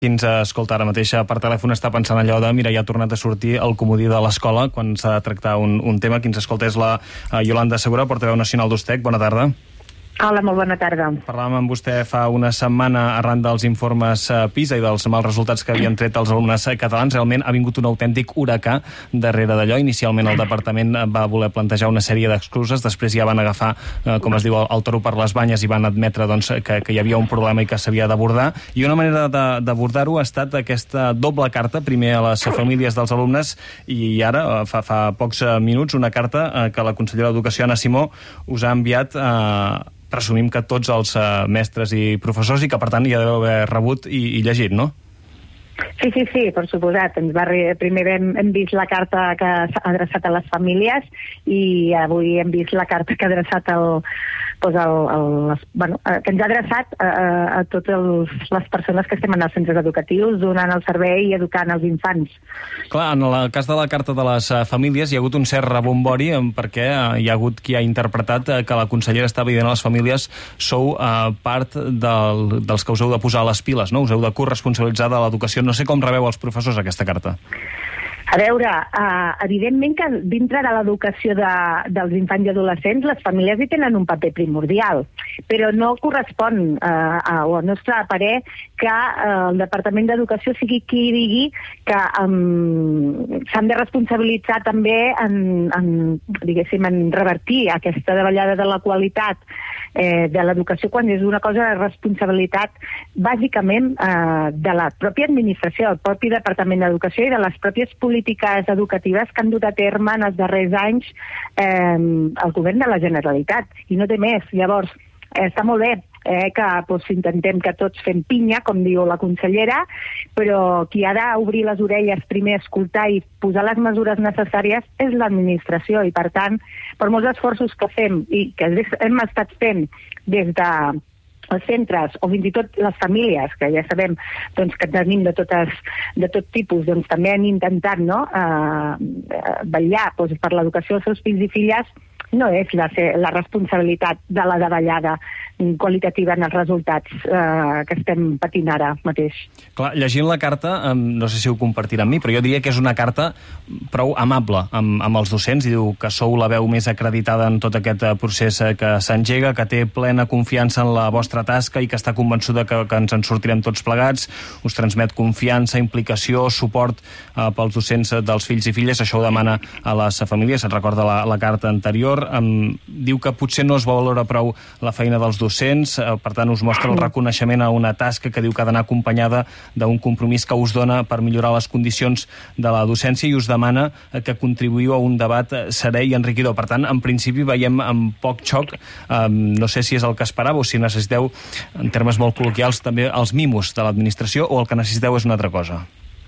Qui ens escolta ara mateix per telèfon està pensant allò de mira, ja ha tornat a sortir el comodí de l'escola quan s'ha de tractar un tema. Qui ens escolta és la Iolanda Segura, portaveu nacional d'USTEC. Bona tarda. Hola, molt bona tarda. Parlàvem amb vostè fa una setmana arran dels informes PISA i dels mals resultats que havien tret els alumnes catalans. Realment ha vingut un autèntic huracà darrere d'allò. Inicialment el departament va voler plantejar una sèrie d'excuses, després ja van agafar, com es diu, el toro per les banyes i van admetre que hi havia un problema i que s'havia d'abordar. I una manera d'abordar-ho ha estat aquesta doble carta, primer a les famílies dels alumnes i ara, fa pocs minuts, una carta que la consellera d'Educació, Anna Simó, us ha enviat presumim que tots els mestres i professors i que, per tant, ja deveu haver rebut i llegit, no? Sí, per suposat. Primer hem vist la carta que s'ha adreçat a les famílies i avui hem vist la carta que ha adreçat que ens ha adreçat a totes les persones que estem en els centres educatius, donant el servei i educant els infants. Clar, en el cas de la carta de les famílies hi ha hagut un cert rebombori perquè hi ha hagut qui ha interpretat que la consellera estava dient a les famílies sou part dels que us heu de posar a les piles, no? Us heu de corresponsabilitzar de l'educació. No sé com rebeu els professors aquesta carta. A veure, evidentment que dintre de l'educació dels infants i adolescents les famílies hi tenen un paper primordial, però no correspon al nostre parer que el Departament d'Educació sigui qui digui que s'han de responsabilitzar també en revertir aquesta davallada de la qualitat de l'educació quan és una cosa de responsabilitat bàsicament de la pròpia administració, del propi Departament d'Educació i de les pròpies polítiques educatives que han dut a terme en els darrers anys el govern de la Generalitat, i no té més. Llavors, està molt bé que intentem que tots fem pinya, com diu la consellera, però qui ha d'obrir les orelles primer, escoltar i posar les mesures necessàries és l'administració, i per tant, per molts esforços que fem i que hem estat fent des de els centres o fins i tot les famílies, que ja sabem que tenim de tot tipus, també han intentat vetllar per l'educació dels seus fills i filles. No és la responsabilitat de la davallada qualitativa en els resultats que estem patint ara mateix. Clar, llegint la carta, no sé si ho compartirà amb mi, però jo diria que és una carta prou amable amb els docents, i diu que sou la veu més acreditada en tot aquest procés que s'engega, que té plena confiança en la vostra tasca i que està convençuda que ens en sortirem tots plegats, us transmet confiança, implicació, suport pels docents dels fills i filles. Això ho demana a les famílies, se'n recorda la carta anterior. Diu que potser no es valora prou la feina dels docents, per tant us mostra el reconeixement a una tasca que diu que ha d'anar acompanyada d'un compromís que us dona per millorar les condicions de la docència, i us demana que contribuïu a un debat serè i enriquidor. Per tant, en principi veiem amb poc xoc, no sé si és el que esperava o si necessiteu, en termes molt col·loquials, també els mimos de l'administració, o el que necessiteu és una altra cosa.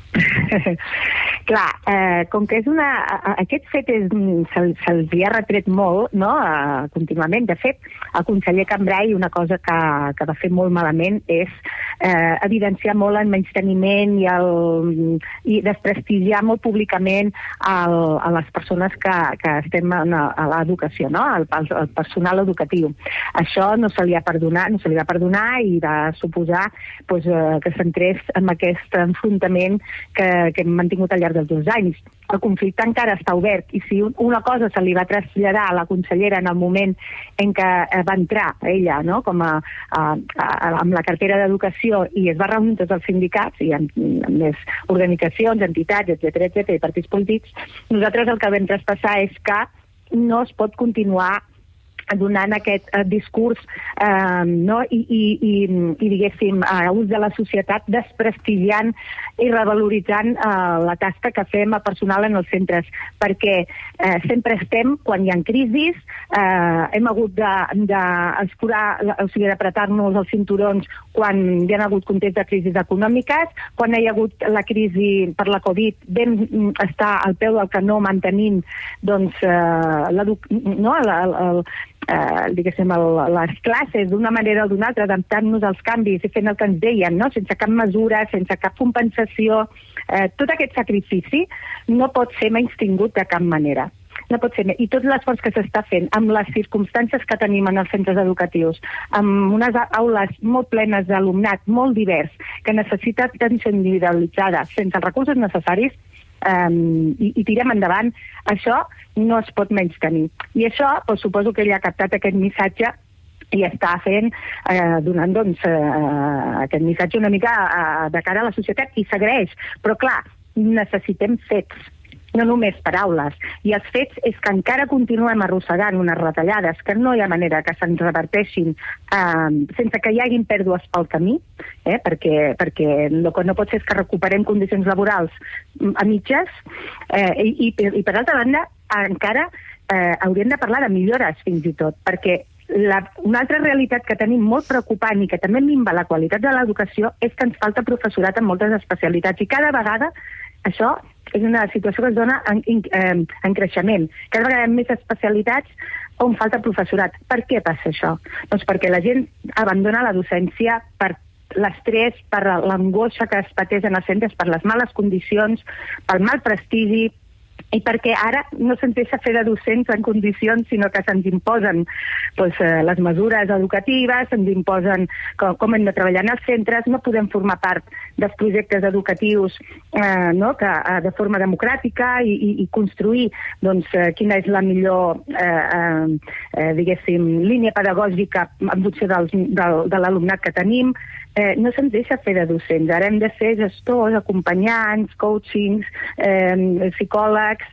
Clar, com que aquest fet se'ls ha retret molt, no?, contínuament. De fet, el conseller Cambray, una cosa que va fer molt malament és evidenciar molt el menysteniment i desprestigiar molt públicament a les persones que estem a l'educació, no?, el personal educatiu. Això no se li va perdonar i va suposar que s'entrés en aquest enfrontament que hem mantingut al llarg dels 2 anys. El conflicte encara està obert, i si una cosa se li va traslladar a la consellera en el moment en què va entrar ella, no?, com amb la cartera d'Educació, i es va reunir tots els sindicats i amb més organitzacions, entitats, etcètera, i partits polítics, nosaltres el que vam traspassar és que no es pot continuar donant aquest discurs i diguéssim, a ús de la societat, desprestigiant i revaloritzant la tasca que fem a personal en els centres, perquè sempre estem, quan hi ha crisis, hem hagut d'apretar-nos els cinturons quan hi ha hagut context de crisis econòmiques, quan hi ha hagut la crisi per la Covid vam estar al peu del canó mantenint les classes d'una manera o d'una altra, adaptant-nos als canvis i fent el que ens deien, no?, sense cap mesura, sense cap compensació. Tot aquest sacrifici no pot ser menystingut de cap manera. No pot ser més. I tot l'esforç que s'està fent amb les circumstàncies que tenim en els centres educatius, amb unes aules molt plenes d'alumnat, molt divers, que necessita atenció individualitzada, sense els recursos necessaris, i tirem endavant, això no es pot menystenir. I això, doncs, suposo que ell ha captat aquest missatge i està fent, donant aquest missatge una mica de cara a la societat, i segueix. Però clar, necessitem fets, no només paraules. I els fets és que encara continuem arrossegant unes retallades que no hi ha manera que se'n reverteixin sense que hi hagin pèrdues pel camí, perquè el que no pot ser és que recuperem condicions laborals a mitges, i per altra banda encara hauríem de parlar de millores fins i tot, perquè una altra realitat que tenim molt preocupant i que també minva la qualitat de l'educació és que ens falta professorat en moltes especialitats, i cada vegada això és una situació que es dona en creixement. Cada vegada hi ha més especialitats on falta professorat. Per què passa això? Doncs perquè la gent abandona la docència per l'estrès, per l'angoixa que es pateix en els centres, per les males condicions, pel mal prestigi, i perquè ara no se'ns deixa fer de docents en condicions, sinó que se'ns imposen les mesures educatives, se'ns imposen com hem de treballar en els centres, no podem formar part dels projectes educatius de forma democràtica i construir quina és la millor línia pedagògica en funció de l'alumnat que tenim. No se'ns deixa fer de docents. Ara hem de ser gestors, acompanyants, coachings, psicòlegs,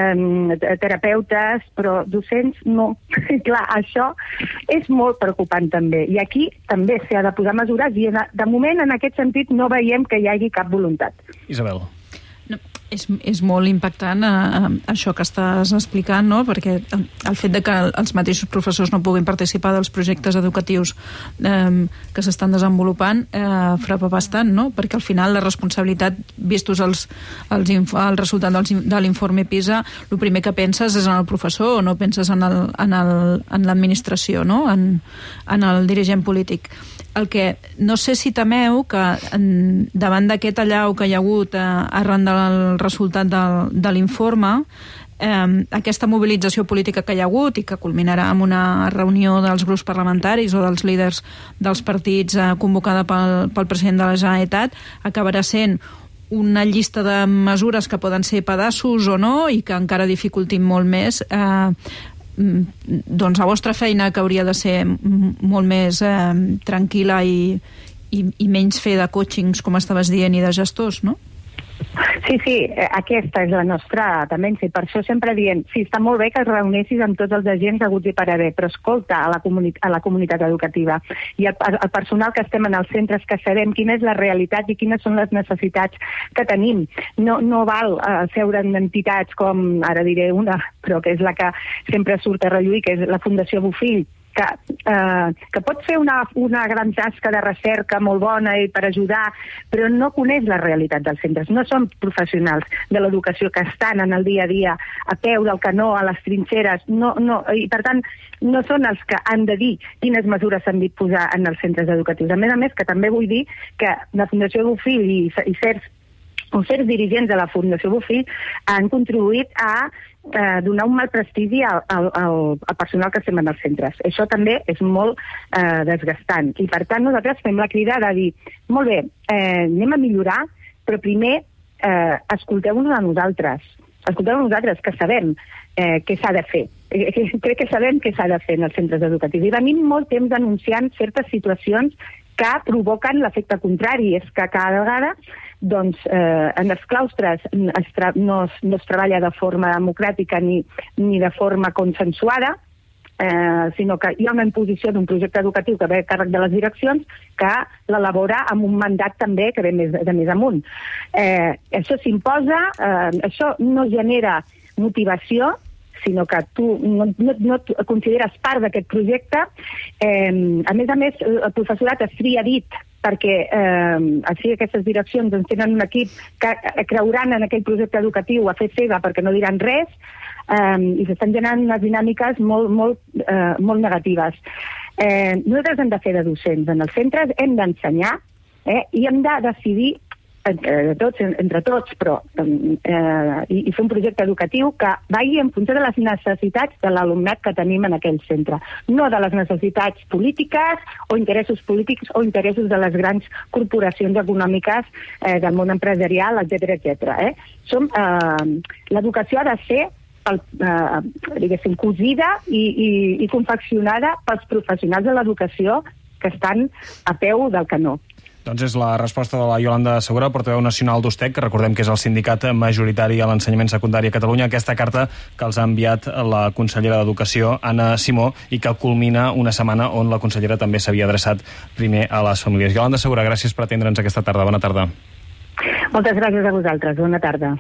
terapeutes, però docents no. Clar, això és molt preocupant també. I aquí també s'ha de posar mesures i de moment en aquest sentit no veiem que hi hagi cap voluntat. Isabel. No, és molt impactant això que estàs explicant, no? Perquè el fet de que els mateixos professors no puguin participar dels projectes educatius que s'estan desenvolupant frapa bastant, no? Perquè al final la responsabilitat, vistos el resultat de l'informe PISA, el primer que penses és en el professor, o no penses en l'administració, no? En el dirigent polític. El que no sé si temeu que davant d'aquest allau que hi ha hagut arran del resultat de l'informe, aquesta mobilització política que hi ha hagut i que culminarà amb una reunió dels grups parlamentaris o dels líders dels partits convocada pel president de la Generalitat acabarà sent una llista de mesures que poden ser pedaços o no i que encara dificultin molt més doncs la vostra feina, que hauria de ser molt més tranquil·la i menys fer de coachings, com estaves dient, i de gestors, no? Sí, aquesta és la nostra tendència, i per això sempre dient, sí, està molt bé que es reunessis amb tots els agents haguts i per haver, però escolta a la comunitat educativa i el personal que estem en els centres, que sabem quina és la realitat i quines són les necessitats que tenim. No val seure en entitats com, ara diré una, però que és la que sempre surt a relluir, que és la Fundació Bofill, que pot fer una gran tasca de recerca molt bona i per ajudar, però no coneix la realitat dels centres. No són professionals de l'educació que estan en el dia a dia a peu del canó, a les trinxeres, i per tant no són els que han de dir quines mesures s'han de posar en els centres educatius. A més, que també vull dir que la Fundació Bofill i certs dirigents de la Fundació Bofill han contribuït a donar un mal prestigi al personal que estem en els centres. Això també és molt desgastant. I per tant nosaltres fem la crida de dir, molt bé, anem a millorar, però primer escolteu-nos a nosaltres. Escolteu-nos a nosaltres, que sabem què s'ha de fer. Crec que sabem què s'ha de fer en els centres educatius. I venim molt temps denunciant certes situacions que provoquen l'efecte contrari. És que cada vegada en els claustres no es treballa de forma democràtica ni de forma consensuada, sinó que hi ha una imposició d'un projecte educatiu que ve a càrrec de les direccions que l'elabora amb un mandat també que ve de més amunt. Això s'imposa, això no genera motivació, sinó que tu no et consideres part d'aquest projecte. A més, el professorat es tria dit perquè així aquestes direccions tenen un equip que creuran en aquell projecte educatiu a fer seva perquè no diran res, i s'estan generant unes dinàmiques molt negatives. Nosaltres hem de fer de docents en els centres, hem d'ensenyar i hem de decidir entre tots, però i fer un projecte educatiu que vagi en funció de les necessitats de l'alumnat que tenim en aquell centre, no de les necessitats polítiques o interessos polítics o interessos de les grans corporacions econòmiques del món empresarial, etc. L'educació ha de ser diguéssim, cosida i confeccionada pels professionals de l'educació que estan a peu del canó. Doncs és la resposta de la Iolanda Segura, portaveu nacional d'USTEC, que recordem que és el sindicat majoritari a l'ensenyament secundari a Catalunya, aquesta carta que els ha enviat la consellera d'Educació, Anna Simó, i que culmina una setmana on la consellera també s'havia adreçat primer a les famílies. Iolanda Segura, gràcies per atendre'ns aquesta tarda. Bona tarda. Moltes gràcies a vosaltres. Bona tarda.